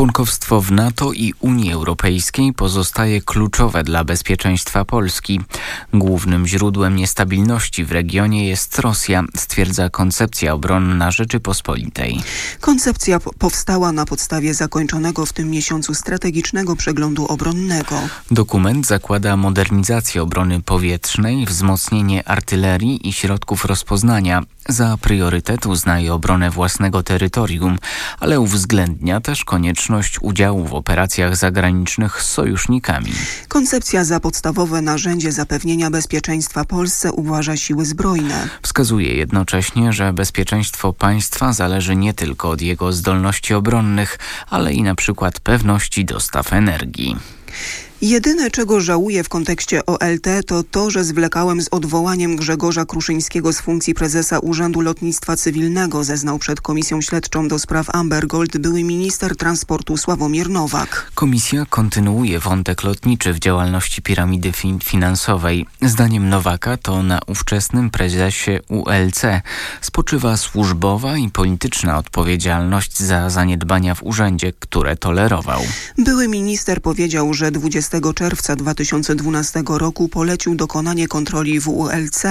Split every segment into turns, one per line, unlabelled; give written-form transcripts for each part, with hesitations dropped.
Członkowstwo w NATO i Unii Europejskiej pozostaje kluczowe dla bezpieczeństwa Polski. Głównym źródłem niestabilności w regionie jest Rosja, stwierdza Koncepcja Obronna Rzeczypospolitej.
Koncepcja powstała na podstawie zakończonego w tym miesiącu strategicznego przeglądu obronnego.
Dokument zakłada modernizację obrony powietrznej, wzmocnienie artylerii i środków rozpoznania. Za priorytet uznaje obronę własnego terytorium, ale uwzględnia też konieczność udziału w operacjach zagranicznych z sojusznikami.
Koncepcja za podstawowe narzędzie zapewnienia bezpieczeństwa Polsce uważa siły zbrojne.
Wskazuje jednocześnie, że bezpieczeństwo państwa zależy nie tylko od jego zdolności obronnych, ale i na przykład pewności dostaw energii.
Jedyne, czego żałuję w kontekście OLT, to to, że zwlekałem z odwołaniem Grzegorza Kruszyńskiego z funkcji prezesa Urzędu Lotnictwa Cywilnego, zeznał przed Komisją Śledczą do spraw Amber Gold były minister transportu Sławomir Nowak.
Komisja kontynuuje wątek lotniczy w działalności piramidy finansowej. Zdaniem Nowaka to na ówczesnym prezesie ULC spoczywa służbowa i polityczna odpowiedzialność za zaniedbania w urzędzie, które tolerował.
Były minister powiedział, że 20 czerwca 2012 roku polecił dokonanie kontroli w ULC.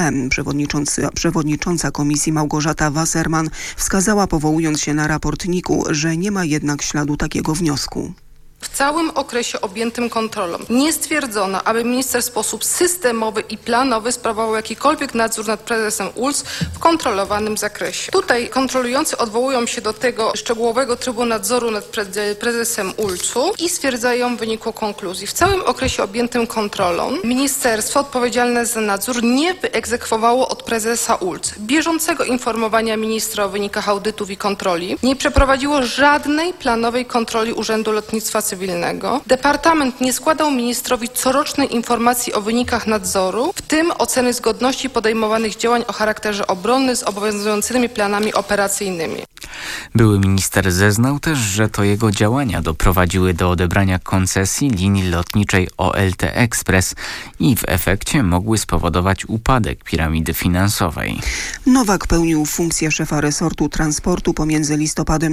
Przewodnicząca komisji Małgorzata Wasserman wskazała, powołując się na raport NIK-u, że nie ma jednak śladu takiego wniosku.
W całym okresie objętym kontrolą nie stwierdzono, aby minister w sposób systemowy i planowy sprawował jakikolwiek nadzór nad prezesem ULC w kontrolowanym zakresie. Tutaj kontrolujący odwołują się do tego szczegółowego trybu nadzoru nad prezesem ULC-u i stwierdzają w wyniku konkluzji. W całym okresie objętym kontrolą ministerstwo odpowiedzialne za nadzór nie wyegzekwowało od prezesa ULC bieżącego informowania ministra o wynikach audytów i kontroli, nie przeprowadziło żadnej planowej kontroli Urzędu Lotnictwa Cywilnego. Departament nie składał ministrowi corocznej informacji o wynikach nadzoru, w tym oceny zgodności podejmowanych działań o charakterze obronnym z obowiązującymi planami operacyjnymi.
Były minister zeznał też, że to jego działania doprowadziły do odebrania koncesji linii lotniczej OLT Express i w efekcie mogły spowodować upadek piramidy finansowej.
Nowak pełnił funkcję szefa resortu transportu pomiędzy listopadem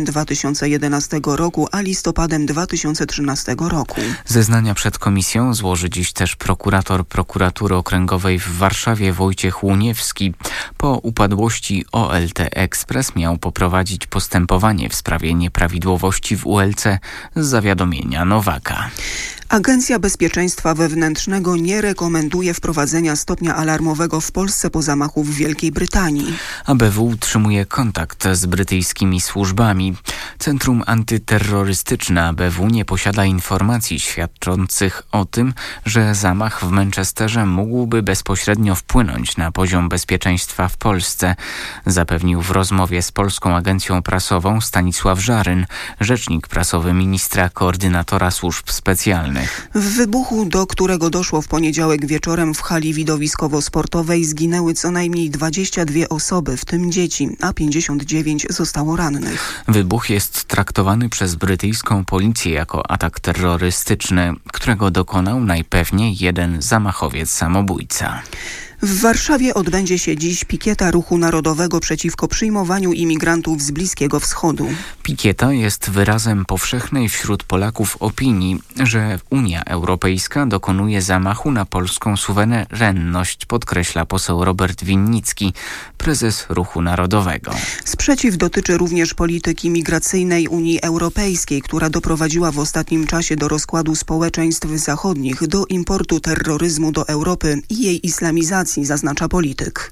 2011 roku a listopadem 2013 roku.
Zeznania przed komisją złoży dziś też prokurator Prokuratury Okręgowej w Warszawie Wojciech Łuniewski. Po upadłości OLT Express miał poprowadzić postępowanie w sprawie nieprawidłowości w ULC z zawiadomienia Nowaka.
Agencja Bezpieczeństwa Wewnętrznego nie rekomenduje wprowadzenia stopnia alarmowego w Polsce po zamachu w Wielkiej Brytanii.
ABW utrzymuje kontakt z brytyjskimi służbami. Centrum Antyterrorystyczne ABW nie posiada informacji świadczących o tym, że zamach w Manchesterze mógłby bezpośrednio wpłynąć na poziom bezpieczeństwa w Polsce, zapewnił w rozmowie z Polską Agencją Prasową Stanisław Żaryn, rzecznik prasowy ministra koordynatora służb specjalnych.
W wybuchu, do którego doszło w poniedziałek wieczorem w hali widowiskowo-sportowej, zginęły co najmniej 22 osoby, w tym dzieci, a 59 zostało rannych.
Wybuch jest traktowany przez brytyjską policję jako atak terrorystyczny, którego dokonał najpewniej jeden zamachowiec samobójca.
W Warszawie odbędzie się dziś pikieta Ruchu Narodowego przeciwko przyjmowaniu imigrantów z Bliskiego Wschodu.
Pikieta jest wyrazem powszechnej wśród Polaków opinii, że Unia Europejska dokonuje zamachu na polską suwerenność, podkreśla poseł Robert Winnicki, prezes Ruchu Narodowego.
Sprzeciw dotyczy również polityki migracyjnej Unii Europejskiej, która doprowadziła w ostatnim czasie do rozkładu społeczeństw zachodnich, do importu terroryzmu do Europy i jej islamizacji, zaznacza polityk.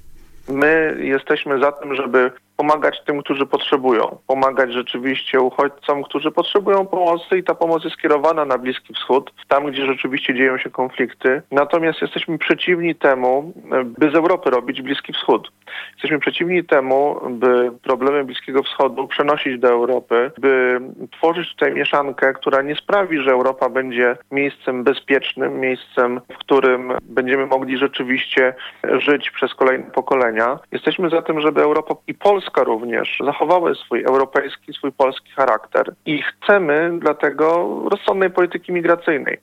My jesteśmy za tym, żeby pomagać tym, którzy potrzebują. Pomagać rzeczywiście uchodźcom, którzy potrzebują pomocy i ta pomoc jest skierowana na Bliski Wschód, tam gdzie rzeczywiście dzieją się konflikty. Natomiast jesteśmy przeciwni temu, by z Europy robić Bliski Wschód. Jesteśmy przeciwni temu, by problemy Bliskiego Wschodu przenosić do Europy, by tworzyć tutaj mieszankę, która nie sprawi, że Europa będzie miejscem bezpiecznym, miejscem, w którym będziemy mogli rzeczywiście żyć przez kolejne pokolenia. Jesteśmy za tym, żeby Europa i Polska również zachowały swój europejski, swój polski charakter i chcemy dlatego rozsądnej polityki migracyjnej.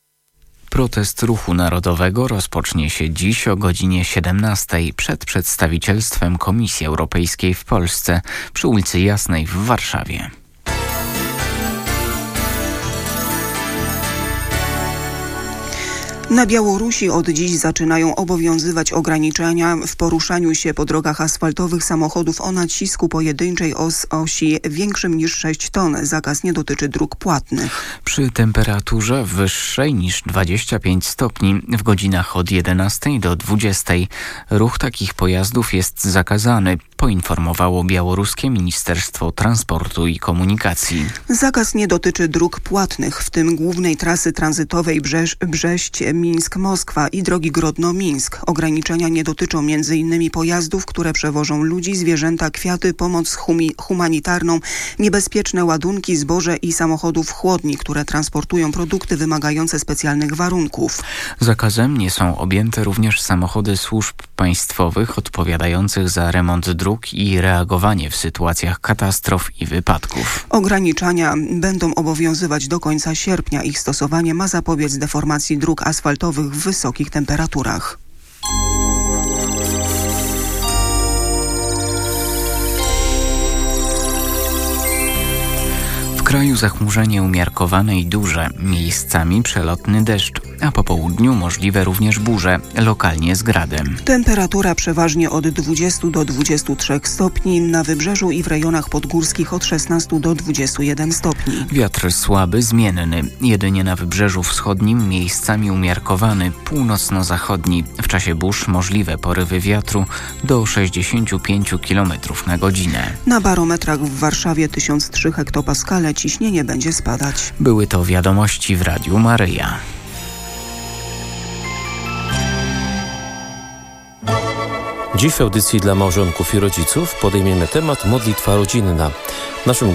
Protest Ruchu Narodowego rozpocznie się dziś o godzinie 17 przed przedstawicielstwem Komisji Europejskiej w Polsce przy ulicy Jasnej w Warszawie.
Na Białorusi od dziś zaczynają obowiązywać ograniczenia w poruszaniu się po drogach asfaltowych samochodów o nacisku pojedynczej osi większym niż 6 ton. Zakaz nie dotyczy dróg płatnych.
Przy temperaturze wyższej niż 25 stopni w godzinach od 11 do 20 ruch takich pojazdów jest zakazany, poinformowało białoruskie Ministerstwo Transportu i Komunikacji.
Zakaz nie dotyczy dróg płatnych, w tym głównej trasy tranzytowej Brześć-Mińsk-Moskwa i drogi Grodno-Mińsk. Ograniczenia nie dotyczą m.in. pojazdów, które przewożą ludzi, zwierzęta, kwiaty, pomoc humanitarną, niebezpieczne ładunki, zboże i samochodów chłodni, które transportują produkty wymagające specjalnych warunków.
Zakazem nie są objęte również samochody służb państwowych odpowiadających za remont dróg i reagowanie w sytuacjach katastrof i wypadków.
Ograniczenia będą obowiązywać do końca sierpnia. Ich stosowanie ma zapobiec deformacji dróg asfaltowych w wysokich temperaturach.
W kraju zachmurzenie umiarkowane i duże, miejscami przelotny deszcz, a po południu możliwe również burze, lokalnie z gradem.
Temperatura przeważnie od 20 do 23 stopni, na wybrzeżu i w rejonach podgórskich od 16 do 21 stopni.
Wiatr słaby, zmienny, jedynie na wybrzeżu wschodnim miejscami umiarkowany, północno-zachodni. W czasie burz możliwe porywy wiatru do 65 km na godzinę.
Na barometrach w Warszawie 1003 hektopaskale ciśnienie będzie spadać.
Były to wiadomości w Radiu Maryja.
Dziś w audycji dla małżonków i rodziców podejmiemy temat modlitwa rodzinna. Naszym